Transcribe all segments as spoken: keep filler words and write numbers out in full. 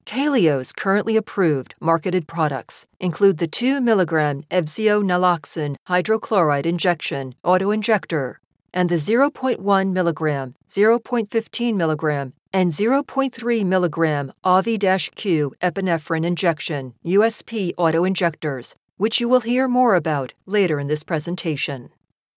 Kalio's currently approved marketed products include the two milligram Ebzio naloxone hydrochloride injection autoinjector and the zero point one milligram, zero point one five milligram, and zero point three milligram A V I Q epinephrine injection U S P autoinjectors, which you will hear more about later in this presentation.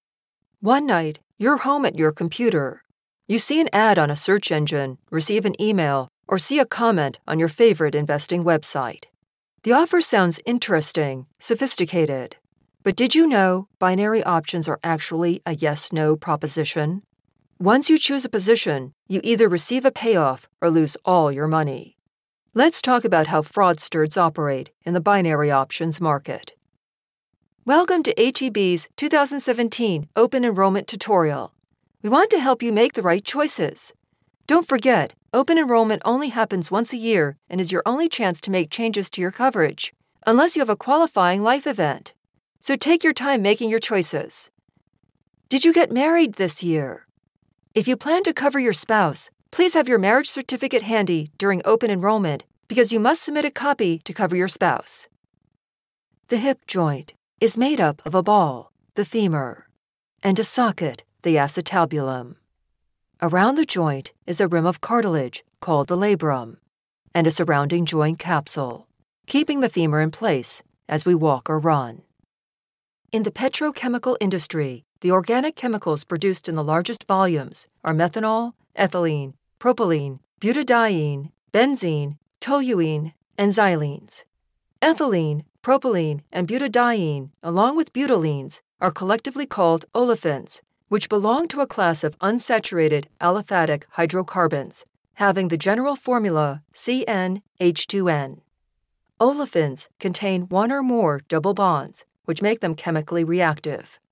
One night, you're home at your computer. You see an ad on a search engine, receive an email, or see a comment on your favorite investing website. The offer sounds interesting, sophisticated. But did you know binary options are actually a yes-no proposition? Once you choose a position, you either receive a payoff or lose all your money. Let's talk about how fraudsters operate in the binary options market. Welcome to H E B's two thousand seventeen Open Enrollment Tutorial. We want to help you make the right choices. Don't forget, open enrollment only happens once a year and is your only chance to make changes to your coverage, unless you have a qualifying life event. So take your time making your choices. Did you get married this year? If you plan to cover your spouse, please have your marriage certificate handy during open enrollment because you must submit a copy to cover your spouse. The hip joint is made up of a ball, the femur, and a socket, the acetabulum. Around the joint is a rim of cartilage called the labrum, and a surrounding joint capsule, keeping the femur in place as we walk or run. In the petrochemical industry, the organic chemicals produced in the largest volumes are methanol, ethylene, propylene, butadiene, benzene, toluene, and xylenes. Ethylene, propylene, and butadiene, along with butylenes, are collectively called olefins, which belong to a class of unsaturated aliphatic hydrocarbons, having the general formula C N H two N. Olefins contain one or more double bonds, which make them chemically reactive.